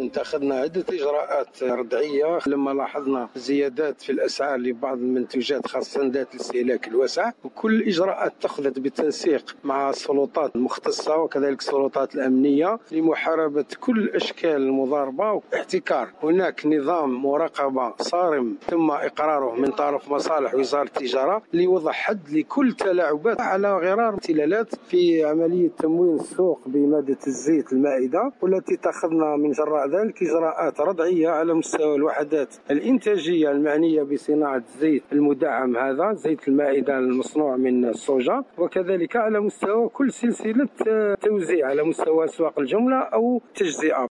اتخذنا عدة إجراءات ردعية لما لاحظنا زيادات في الأسعار لبعض المنتوجات خاصة ذات الاستهلاك الواسع، وكل الإجراءات اتخذت بالتنسيق مع السلطات المختصة وكذلك السلطات الأمنية لمحاربة كل أشكال المضاربة واحتكار. هناك نظام مراقبة صارم تم إقراره من طرف مصالح وزارة التجارة لوضع حد لكل تلاعبات على غرار امتلالات في عملية تموين السوق بمادة الزيت المائدة، والتي اتخذنا من جراء ذلك إجراءات ردعية على مستوى الوحدات الإنتاجية المعنية بصناعة الزيت المدعم، هذا زيت المائدة المصنوع من الصوجا، وكذلك على مستوى كل سلسلة توزيع على مستوى أسواق الجملة أو تجزئة.